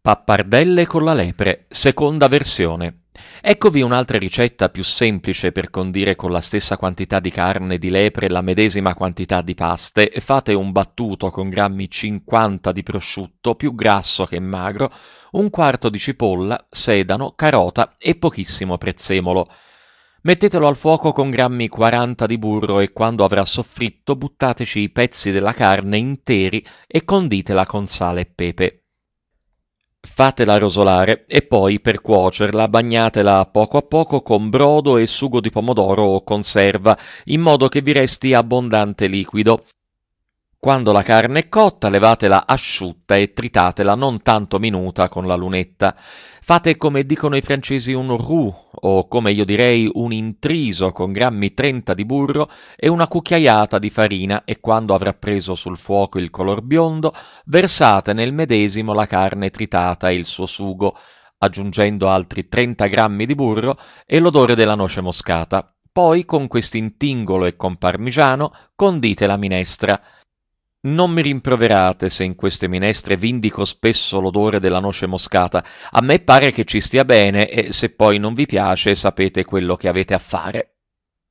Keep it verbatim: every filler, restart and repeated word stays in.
Pappardelle con la lepre, seconda versione. Eccovi un'altra ricetta più semplice per condire con la stessa quantità di carne di lepre la medesima quantità di paste. Fate un battuto con grammi cinquanta di prosciutto, più grasso che magro, un quarto di cipolla, sedano, carota e pochissimo prezzemolo. Mettetelo al fuoco con grammi quaranta di burro e quando avrà soffritto buttateci i pezzi della carne interi e conditela con sale e pepe. Fatela rosolare e poi, per cuocerla, bagnatela poco a poco con brodo e sugo di pomodoro o conserva, in modo che vi resti abbondante liquido. Quando la carne è cotta, levatela asciutta e tritatela non tanto minuta con la lunetta. Fate come dicono i francesi un roux, o come io direi un intriso con grammi trenta di burro e una cucchiaiata di farina e quando avrà preso sul fuoco il color biondo, versate nel medesimo la carne tritata e il suo sugo, aggiungendo altri trenta grammi di burro e l'odore della noce moscata. Poi, con quest'intingolo e con parmigiano, condite la minestra. Non mi rimproverate se in queste minestre vindico spesso l'odore della noce moscata. A me pare che ci stia bene e se poi non vi piace sapete quello che avete a fare.